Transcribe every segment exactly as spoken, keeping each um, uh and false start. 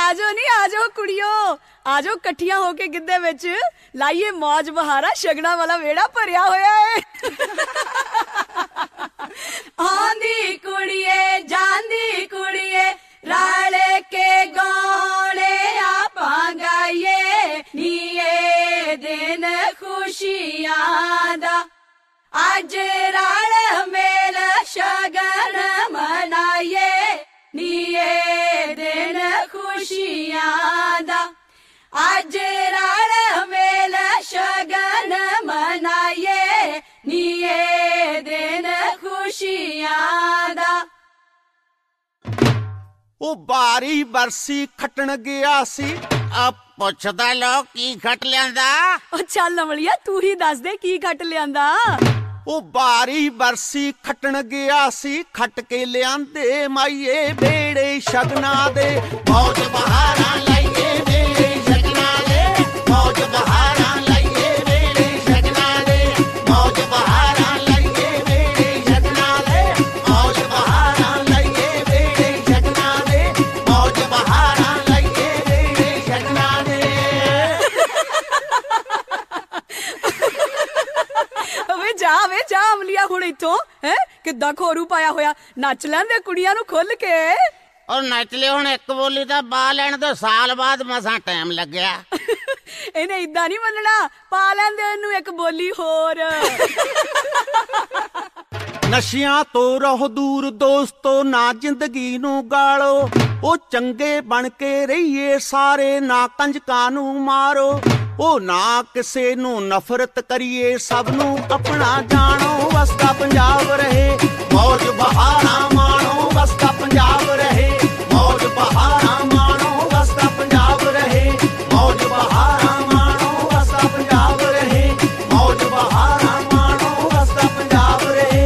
आजो नहीं आजो कुड़ियो आजो कट्ठियां होके गिद्दे विच लाइए मौज बहारा शगना वाला वेड़ा भरिया होया है। आंदी कुड़िए जांदी कुड़िए राल के गाने आपां गाइए नी ए दिन खुशियां दा अज राल मेल शगन मनाइए नी ए दिन खुशियां दा अज राल मेल शगन मनाइए नी ए दिन खुशियां दा। ओ बारी बरसी खटन गया सी आ पुछदा लो की खट लियांदा। ओ चल अमलिया तू ही दस दे की खट लियांदा। ओ बारी बरसी खटन गया सी खट के लियांदे माइये बेड़े शगना दे मौज बहारा लाइए बेड़े शगना दे मौज बहारा लाइए बेड़े शगना दे मौज बहारा लाइए बेड़े शगना दे मौज बहारा लाइए बेड़े शगना दे मौज बहारा लाइए बेड़े शगना दे। वे जा वे जा अमलिया हुण इत्थों है किद्दां खोरू पाया होया नच लैंदे कुड़ियां नूं खुल के। और नच ले हुण एक बोली दा बा लैण दो साल बाद मसां टाइम लग्या। इहने इदां नहीं मनना पा लैंदे इहनूं एक बोली होर। नशियां तो रहो दूर दोस्तो ना जिंदगी नू गालो ओ चंगे बन के रहिए सारे ना कंजकां नू मारो ओ ना किसे नू नफरत करिए सब नू अपना जानो वसदा पंजाब रहे मौज बहारा मानो वसदा पंजाब रहे मौज बहारा मानो वसदा पंजाब रहे मौज बहारा मानो वसदा पंजाब रहे मौज बहारा मानो वसदा पंजाब रहे।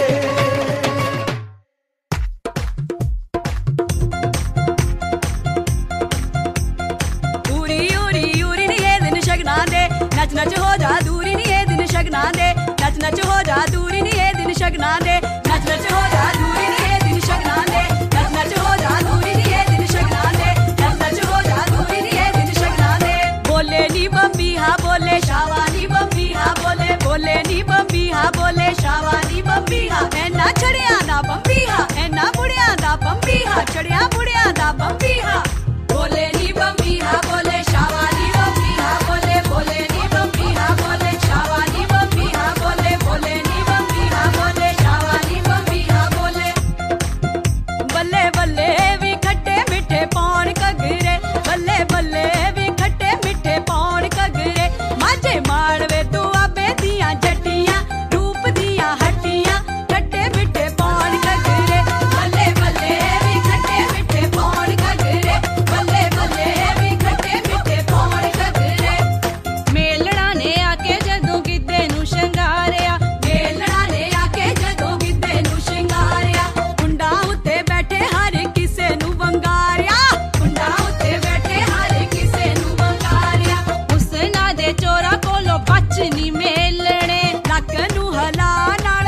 नच नच हो जा दूरी नी ये दिन शगना दे नच नच हो जा दूरी नी ये दिन शगना दे नच नच हो जा दूरी नी ये दिन शगना दे नच नच हो जा दूरी नी ये दिन शगना दे नच नच हो जा दूरी नी ये दिन शगना दे। बोले नी बम्बी हा बोले शावा नी बम्बी हा बोले बोले नी बम्बी हा बोले शावा नी बम्बी हा ऐना छड़िया दा बम्बी हा ऐना बुढ़िया दा बम्बी हा छड़िया बुढ़िया दा बम्बी हा बोले नी बम्बी हा बोले शावा नी बम्बी हा बोले बोले नी बम्बी हा बोले शावा नी बम्बी हा बोले बोले नी बम्बी हा बोले शावा नी बम्बी हा बोले। बल्ले बल्ले भी खट्टे मिठे पौन कगरे बल्ले बल्ले भी खट्टे मिठे पौन कगरे माझे माड़वे दुआबे दियां जट्टियां रूप दियां हट्टियां खट्टे मिठे पौन कगरे बल्ले बल्ले भी खट्टे मिठे पौन कगरे बल्ले बल्ले भी खट्टे मिठे पौन कगरे। मेलड़ा ने आके जदों गिद्धे नूं शंगारिया मेलड़ा ने आके जदों गिद्धे नूं शंगारिया कुंडा उत्ते बैठे हर किसे नूं वंगारिया कुंडा उत्ते बैठे हर किसे नूं वंगारिया हुस्ना दे चोरा कोलों बच नी मेलणे नक नूं हला नाल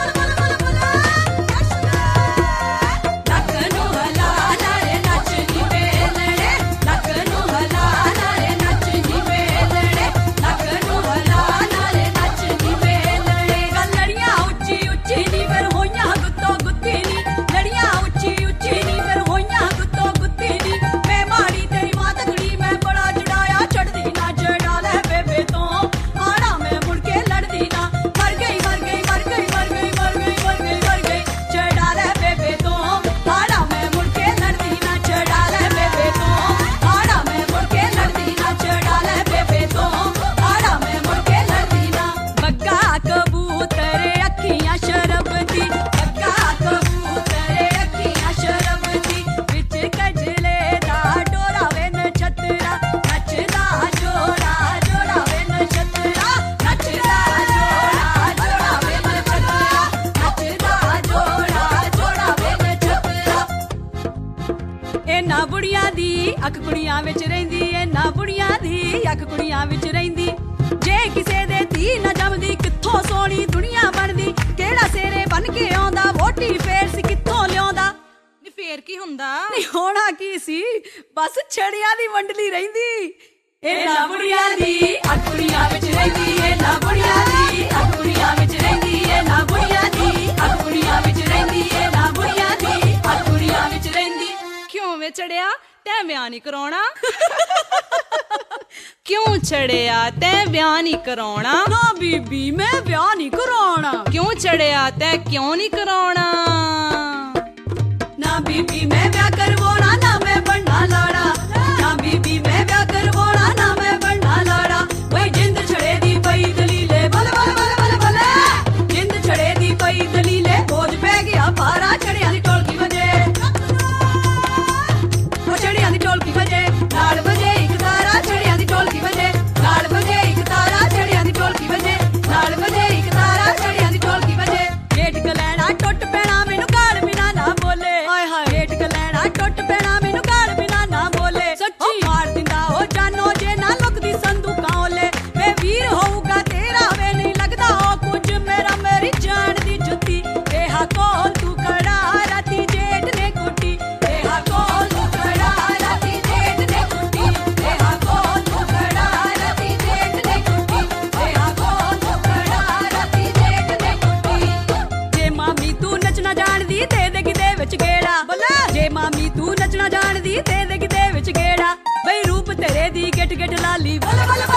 नक नूं हला नाल नच नी मेलणे नक नूं हला नाल नच नी मेलणे नक नूं हला नाल नच नी मेलणे। लड़ियां उच्ची उच्ची नी फिर होइयां गुत्तो गुत्ती नी लड़ियां उच्ची उच्ची नी फिर होइयां गुत्तो गुत्ती नी मैं माड़ी तेरी मां तकड़ी मैं बड़ा चढ़ाया चढ़दी ना चढ़ा ले बेबे तो आना मैं मुड़ के लड़दी ना मर गई मर गई मर गई मर गई मर गई मर गई मर गई चढ़ा ले बेबे तो आना मैं मुड़ के लड़दी ना चढ़ा ले बेबे तो आना मैं मुड़ के लड़दी ना चढ़ा ले बेबे तो आना मैं मुड़ के लड़दी ना। बग्गा कबूतर अखियां शरब दी बग्गा कबूतर अखियां शरब दी विच कजले दा डोरा वे नछत्रा नचदा जोड़ा जोड़ा वे नछत्रा नचदा जोड़ा जोड़ा वे नछत्रा नचदा जोड़ा जोड़ा वे नछत्रा। इन्हां बुढ़ियां दी अख कुड़ियां विच रहिंदी इन्हां बुढ़ियां दी अख कुड़ियां विच रहिंदी जे किसे दे धी ना जमदी कित्थों सोहणी दुनिया बनदी केड़ा सेरे बन के आउंदा वोटी फेर सी कित्थों लिआउंदा। नी फेर की हुंदा ਹੁੰਦਾ? ਨਹੀਂ ਹੋਣਾ ਕੀ ਸੀ, ਬਸ ਛੜੀਆਂ ਦੀ ਮੰਡਲੀ ਰਹਿੰਦੀ। ਇਹਨਾਂ ਬੁੜੀਆਂ ਦੀ ਅੱਖ ਕੁੜੀਆਂ ਵਿੱਚ ਰਹਿੰਦੀ, ਇਹਨਾਂ ਬੁੜੀਆਂ ਦੀ ਅੱਖ ਕੁੜੀਆਂ ਵਿੱਚ ਰਹਿੰਦੀ, ਇਹਨਾਂ ਬੁੜੀਆਂ ਦੀ ਅੱਖ ਕੁੜੀਆਂ ਵਿੱਚ ਰਹਿੰਦੀ, ਇਹਨਾਂ ਬੁੜੀਆਂ ਦੀ ਅੱਖ ਕੁੜੀਆਂ ਵਿੱਚ ਰਹਿੰਦੀ। ਕਿਉਂ ਵੇ ਚੜਿਆ ਤੈਂ ਵਿਆਹ ਨਹੀਂ ਕਰਾਉਣਾ? ਕਿਉਂ ਚੜਿਆ ਤੈਂ ਵਿਆਹ ਨਹੀਂ ਕਰਾਉਣਾ? ਨਾ ਬੀਬੀ ਮੈਂ ਵਿਆਹ ਨਹੀਂ ਕਰਾਉਣਾ। ਕਿਉਂ ਚੜਿਆ ਤੈਂ ਕਿਉਂ ਨਹੀਂ ਕਰਾਉਣਾ? ਨਾ ਬੀਬੀ ਮੈਂ ਵਿਆਹ ਕਰਵਾਉਣਾ, ਨਾ ਮੈਂ ਬਣਨਾ ਲਾੜਾ। ਨਾ ਬੀਬੀ ਮੈਂ ਵਿਆਹ ਕਰਵਾਉਣਾ, ਨਾ ਮੈਂ ਬਣਨਾ ਲਾੜਾ। ਓਏ ਜਿੰਦ ਛੜੇ ਦੀ ਪਈ ਦਲੀਲੇ ਬਲ ਬਲ ਬਲ ਬਲ ਬਲ, ਜਿੰਦ ਛੜੇ ਦੀ ਪਈ ਦਲੀਲੇ ਬੋਝ ਪੈ ਗਿਆ ਭਾਰਾ। ਛੜਿਆਂ ਦੀ ਢੋਲਕੀ ਵਜੇ, ਉਹ ਛੜਿਆਂ ਦੀ ਢੋਲਕੀ ਵਜੇ, ਨਾਲ ਵਜੇ ਇੱਕ ਤਾਰਾ। ਛੜਿਆਂ ਦੀ ਢੋਲਕੀ ਵਜੇ, ਨਾਲ ਵਜੇ ਇੱਕ ਤਾਰਾ। ਛੜਿਆਂ ਦੀ ਢੋਲਕੀ ਵਜੇ, ਨਾਲ ਵਜੇ ਇੱਕ ਤਾਰਾ। ਛੜਿਆਂ ਦੀ ਢੋਲਕੀ ਵਜੇ। ਗੇਟ ਗਲੈਣਾ ਟੁੱਟ ਪੈਣਾ ਮੈਨੂੰ ਗਾਲ ਬਿਨਾ ਨਾ ਬੋਲੇ। ਹਾਏ ਹਾਏ ਗੇਟ ਗਲੈਣਾ ਟੁੱਟ ਪੈਣਾ ਮੈਨੂੰ ਗਾਲ ਬਿਨਾ ਨਾ ਬੋਲੇ। ਸੱਚੀ ਮਾਰ ਦਿੰਦਾ ਉਹ ਜਾਨੋ ਜੇ ਨਾ ਲੁਕਦੀ ਸੰਦੂਕਾਂ ਓਲੇ। ਵੇ ਵੀਰ ਹੋਊਗਾ ਤੇਰਾ ਵੇ ਨਹੀਂ ਲੱਗਦਾ ਉਹ ਕੁਝ ਮੇਰਾ, ਮੇਰੀ ਜਾਨ ਦੀ ਜੁੱਤੀ। ਇਹ ਕੋਲ ਤੂੰ ਖੜਾ ਰਾਤੀ ਜੇਠ ਨੇ ਕੁੱਟੀ। ਇਹ ਕੋਲ ਤੂੰ ਖੜਾ ਰਾਤੀ ਜੇਠ ਨੇ ਕੁੱਟੀ। ਇਹ ਕੋਲ ਤੂੰ ਖੜਾ ਰਾਤੀ ਜੇਠ ਨੇ ਕੁੱਟੀ। ਇਹ ਕੋਲ ਤੂੰ ਖੜਾ ਰਾਤੀ ਜੇਠ ਨੇ ਕੁੱਟੀ। ਜੇ ਮਾਮੀ ਤੂੰ ਨੱਚਣਾ ਜਾਣਦੀ ਤੇ ਦੇ ਗਿੱਧੇ ਵਿੱਚ ਗੇੜਾ। ਜੇ ਮਾਮੀ ਤੂੰ ਨੱਚਣਾ ਜਾਣਦੀ ਤੇ ਦੇ ਗਿੱਧੇ ਵਿੱਚ ਗੇੜਾ। ਬਈ ਰੂਪ ਤੇਰੇ ਦੀ ਗਿੱਟ ਗਿੱਟ ਲਾਲੀ ਬਲ ਬਲ